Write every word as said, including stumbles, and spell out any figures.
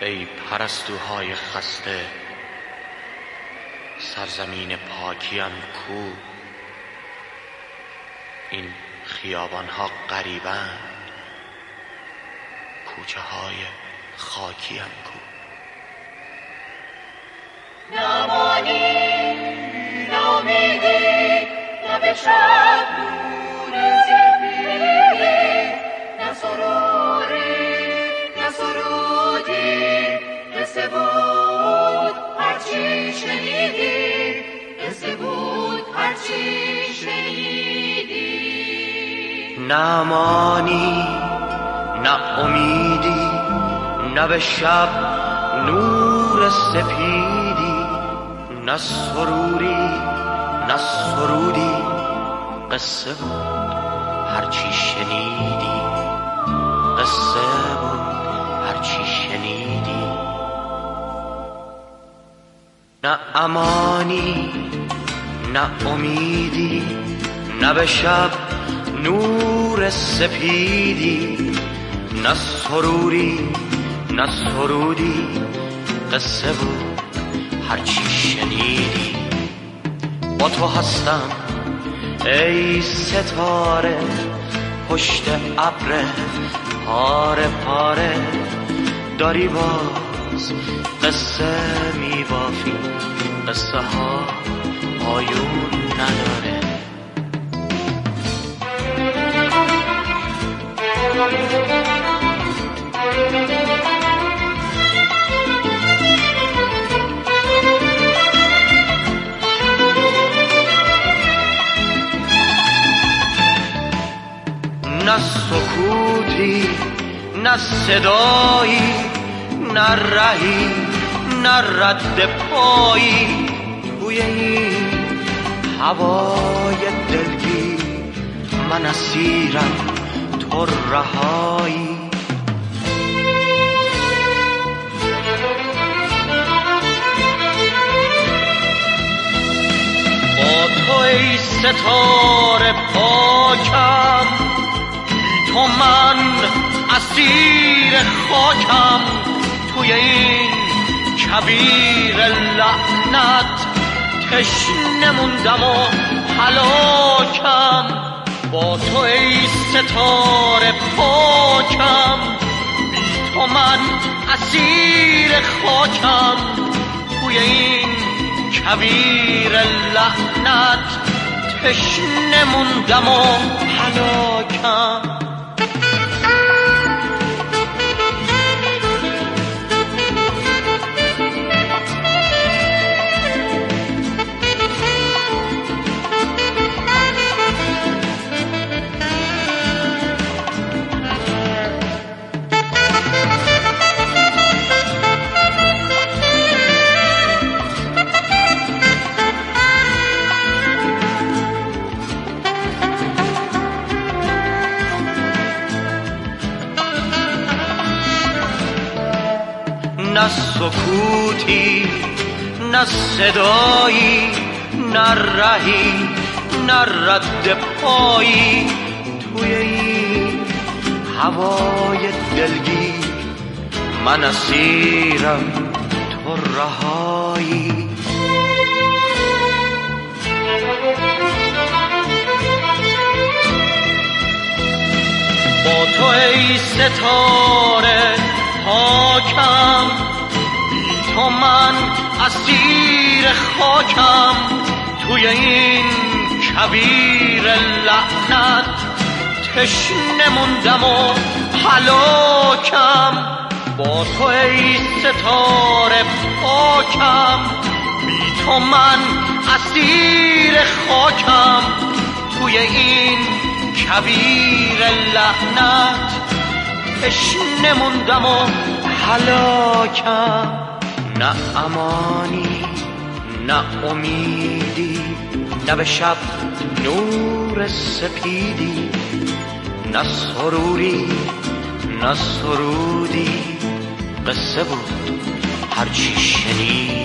ای پرستوهای خسته، سرزمین پاکیم کو؟ این خیابانها غریبند، کوچه های خاکیم کو؟ نمانی نامیدی نه به شب نور زیبی، نه سروری نه سرودی، قصه بود هرچی شنیدی، قصه بود هرچی شنیدی. نمانی نه امیدی نه به شب نور سپیدی، نه سروری نه سرودی، قصه بود هرچی شنیدی، قصه بود هرچی شنیدی. نه امانی نه امیدی نه به شب نور سپیدی، نه سروری نه سرودی، قصه بود هرچی شنیدی. با تو هستم ای ستاره پشت ابر پاره پاره، داری باز قصه میبافی، قصه ها پایون نداره. نه سکوتی نه صدایی، نه رهی نه رد پایی، توی این هوای دلگیر من اسیرم تو رهایی. با تو ای ستاره پاکم، بی تو من اسیر خاکم، توی این کبیر لعنت تشنه موندم و هلاکم. با تو ای ستاره پاکم، بی تو من اسیر خاکم، توی این کبیر لعنت تشنه موندم و هلاکم. نه سکوتی نه صدایی، نه رهی نه رد پایی، توی این هوای دلگیر من اسیرم تو رهایی. با تو ای ستاره پاکم، بی تو من اسیر خاکم، توی این کبیر لعنت تشنه موندم و هلاکم. با تو ای ستاره پاکم، بی تو من اسیر خاکم، توی این کبیر لعنت تشنه موندم و هلاکم. نه امانی نه امیدی نه به شب نور سپیدی، نه سروری نه سرودی، قصه بود هرچی شنیدی.